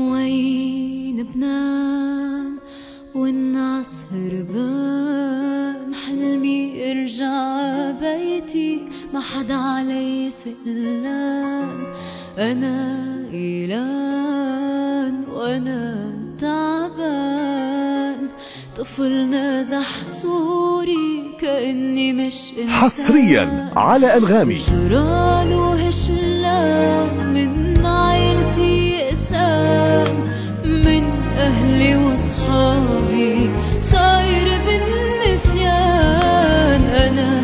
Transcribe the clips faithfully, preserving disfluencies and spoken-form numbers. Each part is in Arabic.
وين بنام والناس هربان، حلمي ارجع بيتي ما حدا علي سئلان. أنا إيلان وأنا تعبان، طفل نازح صوري كأني مش إنسان. حصريا على أنغامي. جران وهشلان من عيلتي يأسان، من أهلي وصحابي صاير بالنسيان. أنا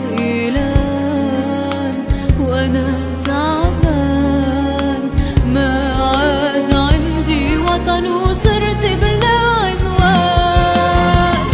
إيلان وأنا تعبان، ما عاد عندي وطن وصرت بلا عنوان.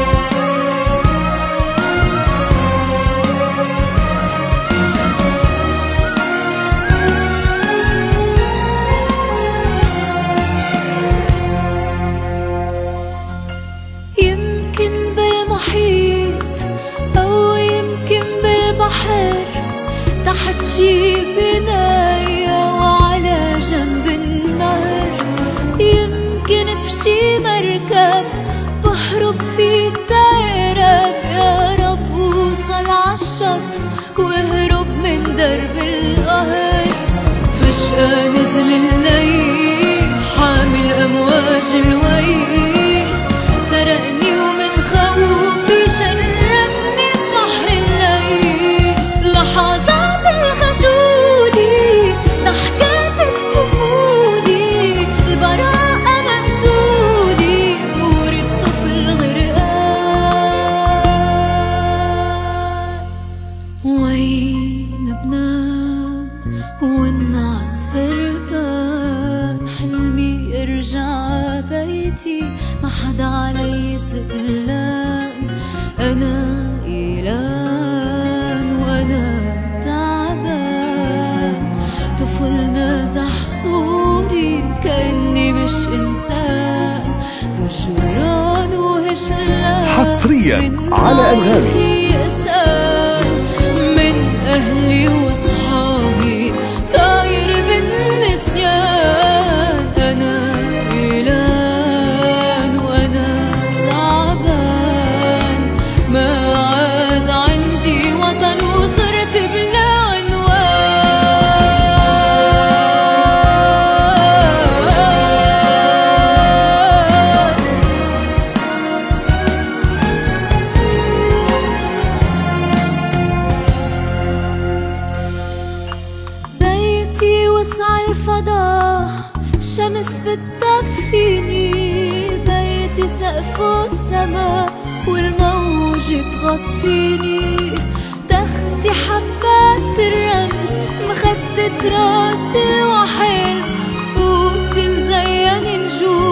يمكن بالمحيط أو يمكن بالبحر، تحت شي بناية وعلى جنب النهر. يمكن بشي مركب بحرب في التايرب، يا رب وصل عالشط واهرب من درب القهر. فجأة نزل الليل حامل أمواج الويل، سرقني ومن خوفي شردني ببحر الليل. لحظات الخجولي ضحكات الطفولي، البراءة مقتولي صورة طفل غرقان. وين بنام والناس هربان، حلمي ارجع بيتي ما حدا علي سئلان. أنا إيلان وأنا تعبان، طفل نازح صوري كأني مش إنسان. جران وهشلان حصريا على أنغامي. من أهلي وصحابي صاير بالنسيان. أنا إيلان وأنا تعبان، ما عاد عندي وطن وصرت بلا عنوان. بيتي وسع الفضاء، شمس بتدفيني. بيتي سقفه السما والموج تغطيني. تختي حبات الرمل، مخدة راسي وحل، قوتي مزين نجوم.